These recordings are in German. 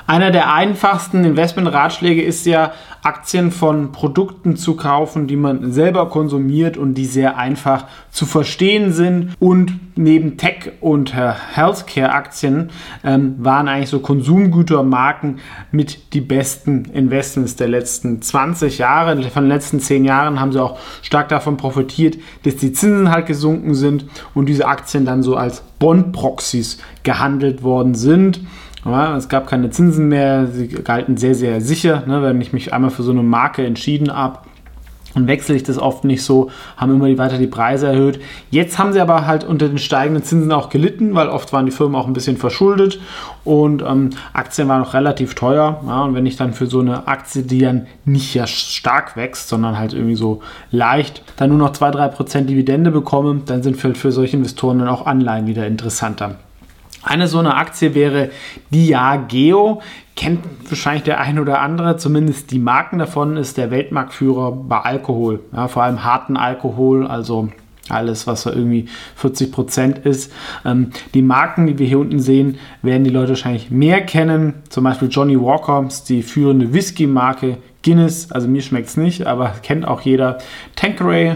Einer der einfachsten Investmentratschläge ist ja, Aktien von Produkten zu kaufen, die man selber konsumiert und die sehr einfach zu verstehen sind. Und neben Tech- und Healthcare-Aktien waren eigentlich so Konsumgütermarken mit die besten Investments der letzten 20 Jahre. Von den letzten 10 Jahren haben sie auch stark davon profitiert, dass die Zinsen halt gesunken sind und diese Aktien dann so als Bond-Proxys gehandelt worden sind. Ja, es gab keine Zinsen mehr, sie galten sehr, sehr sicher. Ne? Wenn ich mich einmal für so eine Marke entschieden habe, und wechsle ich das oft nicht so, haben immer weiter die Preise erhöht. Jetzt haben sie aber halt unter den steigenden Zinsen auch gelitten, weil oft waren die Firmen auch ein bisschen verschuldet und Aktien waren noch relativ teuer. Ja, und wenn ich dann für so eine Aktie, die dann nicht ja stark wächst, sondern halt irgendwie so leicht, dann nur noch 2-3% Dividende bekomme, dann sind für solche Investoren dann auch Anleihen wieder interessanter. Eine so eine Aktie wäre Diageo, kennt wahrscheinlich der ein oder andere, zumindest die Marken davon, ist der Weltmarktführer bei Alkohol, ja, vor allem harten Alkohol, also alles, was so irgendwie 40% ist. Die Marken, die wir hier unten sehen, werden die Leute wahrscheinlich mehr kennen, zum Beispiel Johnny Walker, ist die führende Whisky-Marke, Guinness, also mir schmeckt es nicht, aber kennt auch jeder, Tanqueray,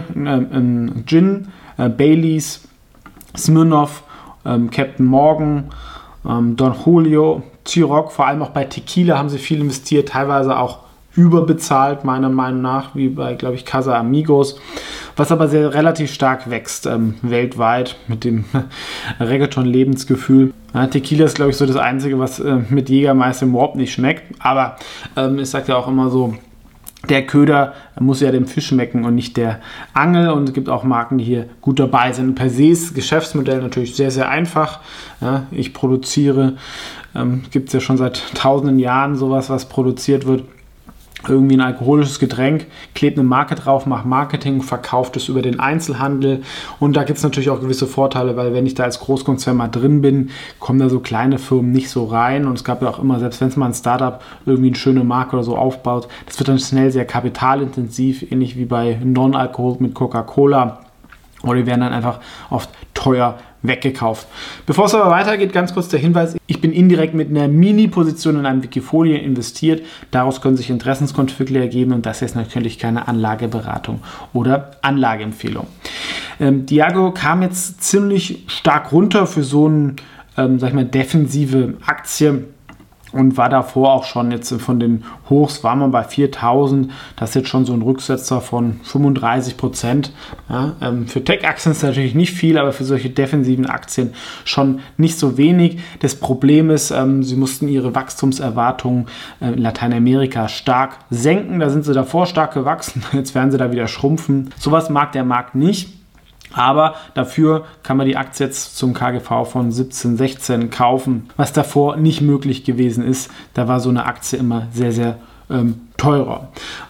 Gin, Baileys, Smirnoff, Captain Morgan, Don Julio, Ciroc, vor allem auch bei Tequila haben sie viel investiert, teilweise auch überbezahlt, meiner Meinung nach, wie bei, glaube ich, Casamigos, was aber relativ stark wächst weltweit mit dem Reggaeton-Lebensgefühl. Ja, Tequila ist, glaube ich, so das Einzige, was mit Jägermeister überhaupt nicht schmeckt, aber ich sage ja auch immer so, der Köder muss ja dem Fisch schmecken und nicht der Angel, und es gibt auch Marken, die hier gut dabei sind. Per se ist das Geschäftsmodell natürlich sehr, sehr einfach. Ja, ich produziere, gibt es ja schon seit tausenden Jahren sowas, was produziert wird. Irgendwie ein alkoholisches Getränk, klebt eine Marke drauf, macht Marketing, verkauft es über den Einzelhandel, und da gibt es natürlich auch gewisse Vorteile, weil wenn ich da als Großkonzern mal drin bin, kommen da so kleine Firmen nicht so rein, und es gab ja auch immer, selbst wenn es mal ein Startup irgendwie eine schöne Marke oder so aufbaut, das wird dann schnell sehr kapitalintensiv, ähnlich wie bei Non-Alkohol mit Coca-Cola, oder die werden dann einfach oft teuer weggekauft. Bevor es aber weitergeht, ganz kurz der Hinweis, ich bin indirekt mit einer Mini-Position in einem Wikifolio investiert, daraus können sich Interessenskonflikte ergeben, und das ist natürlich keine Anlageberatung oder Anlageempfehlung. Diageo kam jetzt ziemlich stark runter für so eine, defensive Aktie, und war davor auch schon jetzt von den Hochs, war man bei 4.000, das ist jetzt schon so ein Rücksetzer von 35%. Ja, für Tech-Aktien ist natürlich nicht viel, aber für solche defensiven Aktien schon nicht so wenig. Das Problem ist, sie mussten ihre Wachstumserwartungen in Lateinamerika stark senken, da sind sie davor stark gewachsen, jetzt werden sie da wieder schrumpfen. Sowas mag der Markt nicht. Aber dafür kann man die Aktie jetzt zum KGV von 17, 16 kaufen, was davor nicht möglich gewesen ist. Da war so eine Aktie immer sehr, sehr teurer.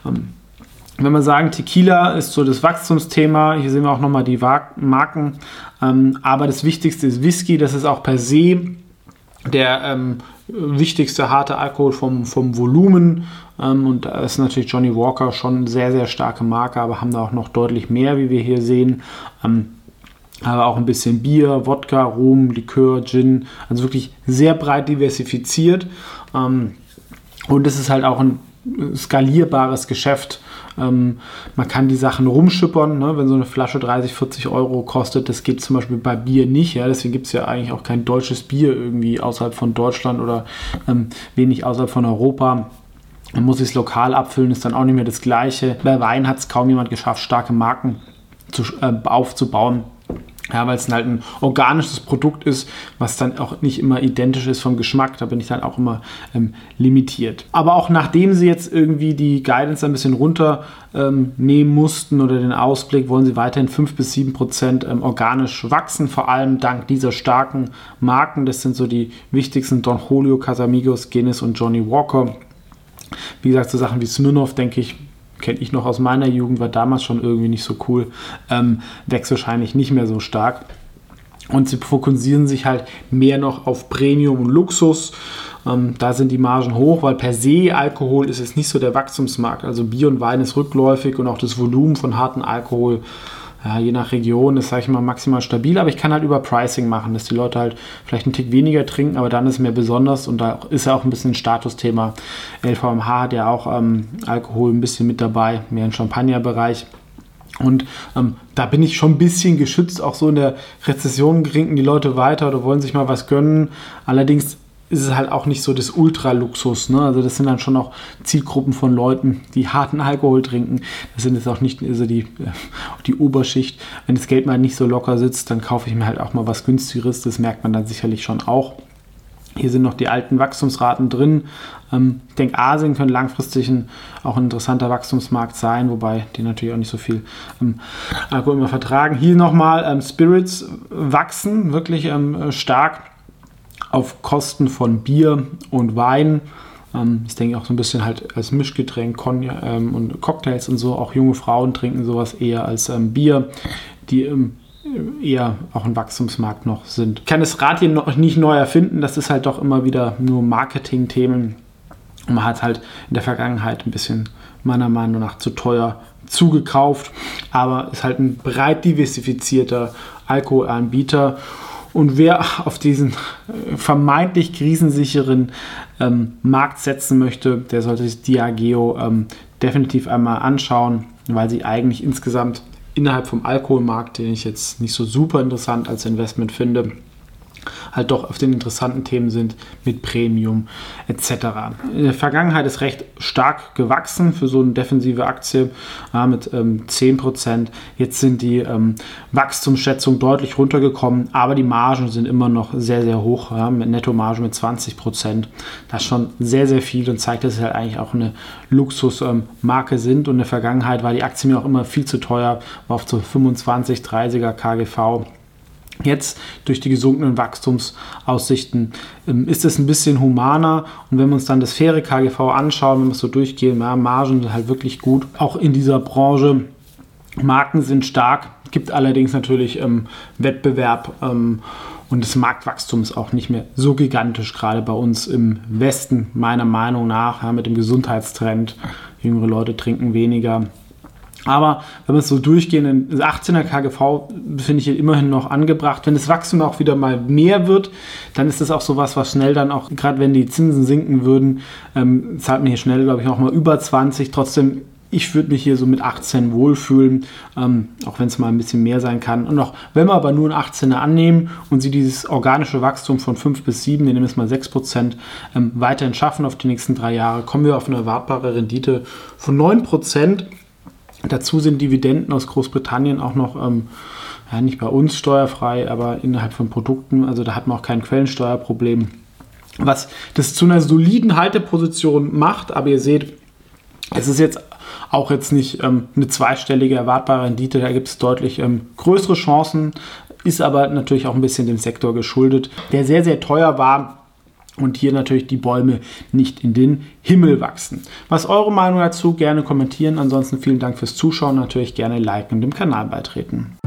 Wenn wir sagen, Tequila ist so das Wachstumsthema, hier sehen wir auch nochmal die Marken, aber das Wichtigste ist Whisky, das ist auch per se der wichtigste harte Alkohol vom Volumen, und da ist natürlich Johnny Walker schon eine sehr, sehr starke Marke, aber haben da auch noch deutlich mehr, wie wir hier sehen, aber auch ein bisschen Bier, Wodka, Rum, Likör, Gin, also wirklich sehr breit diversifiziert, und es ist halt auch ein skalierbares Geschäft. Man kann die Sachen rumschippern, ne? Wenn so eine Flasche 30, 40 Euro kostet, das geht zum Beispiel bei Bier nicht, ja? Deswegen gibt es ja eigentlich auch kein deutsches Bier irgendwie außerhalb von Deutschland oder wenig außerhalb von Europa. Man muss es lokal abfüllen, ist dann auch nicht mehr das Gleiche. Bei Wein hat es kaum jemand geschafft, starke Marken aufzubauen. Ja, weil es halt ein organisches Produkt ist, was dann auch nicht immer identisch ist vom Geschmack. Da bin ich dann auch immer limitiert. Aber auch nachdem sie jetzt irgendwie die Guidance ein bisschen runternehmen mussten oder den Ausblick, wollen sie weiterhin 5-7% organisch wachsen. Vor allem dank dieser starken Marken. Das sind so die wichtigsten: Don Julio, Casamigos, Guinness und Johnny Walker. Wie gesagt, so Sachen wie Smirnoff, denke ich, kenne ich noch aus meiner Jugend, war damals schon irgendwie nicht so cool, wächst wahrscheinlich nicht mehr so stark. Und sie fokussieren sich halt mehr noch auf Premium und Luxus. Da sind die Margen hoch, weil per se Alkohol ist jetzt nicht so der Wachstumsmarkt. Also Bier und Wein ist rückläufig, und auch das Volumen von harten Alkohol ja, je nach Region ist, sage ich mal, maximal stabil, aber ich kann halt über Pricing machen, dass die Leute halt vielleicht einen Tick weniger trinken, aber dann ist es mehr besonders und da ist ja auch ein bisschen ein Statusthema. LVMH hat ja auch Alkohol ein bisschen mit dabei, mehr im Champagnerbereich. Und da bin ich schon ein bisschen geschützt, auch so in der Rezession trinken die Leute weiter oder wollen sich mal was gönnen. Allerdings ist es halt auch nicht so das Ultraluxus, ne? Also das sind dann schon auch Zielgruppen von Leuten, die harten Alkohol trinken. Das sind jetzt auch nicht also die Oberschicht. Wenn das Geld mal nicht so locker sitzt, dann kaufe ich mir halt auch mal was Günstigeres. Das merkt man dann sicherlich schon auch. Hier sind noch die alten Wachstumsraten drin. Ich denke, Asien könnte langfristig auch ein interessanter Wachstumsmarkt sein, wobei die natürlich auch nicht so viel Alkohol immer vertragen. Hier nochmal Spirits wachsen wirklich stark auf Kosten von Bier und Wein. Ich denke auch so ein bisschen halt als Mischgetränk, Cognac und Cocktails und so. Auch junge Frauen trinken sowas eher als Bier, die eher auch ein Wachstumsmarkt noch sind. Ich kann das Rad hier noch nicht neu erfinden, das ist halt doch immer wieder nur Marketing-Themen. Und man hat halt in der Vergangenheit ein bisschen meiner Meinung nach zu teuer zugekauft, aber ist halt ein breit diversifizierter Alkoholanbieter. Und wer auf diesen vermeintlich krisensicheren Markt setzen möchte, der sollte sich Diageo definitiv einmal anschauen, weil sie eigentlich insgesamt innerhalb vom Alkoholmarkt, den ich jetzt nicht so super interessant als Investment finde, halt doch auf den interessanten Themen sind mit Premium etc. In der Vergangenheit ist recht stark gewachsen für so eine defensive Aktie mit 10%. Jetzt sind die Wachstumsschätzungen deutlich runtergekommen, aber die Margen sind immer noch sehr, sehr hoch, mit Nettomarge mit 20%. Das ist schon sehr, sehr viel und zeigt, dass es halt eigentlich auch eine Luxusmarke sind. Und in der Vergangenheit war die Aktie mir auch immer viel zu teuer, war auf so 25, 30er KGV. Jetzt durch die gesunkenen Wachstumsaussichten ist es ein bisschen humaner und wenn wir uns dann das faire KGV anschauen, wenn wir es so durchgehen, ja, Margen sind halt wirklich gut, auch in dieser Branche, Marken sind stark, gibt allerdings natürlich Wettbewerb und das Marktwachstum ist auch nicht mehr so gigantisch, gerade bei uns im Westen, meiner Meinung nach, ja, mit dem Gesundheitstrend, jüngere Leute trinken weniger. Aber wenn wir es so durchgehen, das 18er KGV finde ich hier immerhin noch angebracht. Wenn das Wachstum auch wieder mal mehr wird, dann ist das auch sowas, was schnell dann auch, gerade wenn die Zinsen sinken würden, zahlt man hier schnell, glaube ich, auch mal über 20. Trotzdem, ich würde mich hier so mit 18 wohlfühlen, auch wenn es mal ein bisschen mehr sein kann. Und auch wenn wir aber nur einen 18er annehmen und sie dieses organische Wachstum von 5 bis 7, wir nehmen jetzt mal 6%, weiterhin schaffen auf die nächsten 3 Jahre, kommen wir auf eine erwartbare Rendite von 9%. Dazu sind Dividenden aus Großbritannien auch noch, nicht bei uns steuerfrei, aber innerhalb von Produkten. Also da hat man auch kein Quellensteuerproblem. Was das zu einer soliden Halteposition macht, aber ihr seht, es ist jetzt auch jetzt nicht eine zweistellige erwartbare Rendite, da gibt es deutlich größere Chancen, ist aber natürlich auch ein bisschen dem Sektor geschuldet, der sehr, sehr teuer war. Und hier natürlich die Bäume nicht in den Himmel wachsen. Was ist eure Meinung dazu? Gerne kommentieren. Ansonsten vielen Dank fürs Zuschauen. Natürlich gerne liken und dem Kanal beitreten.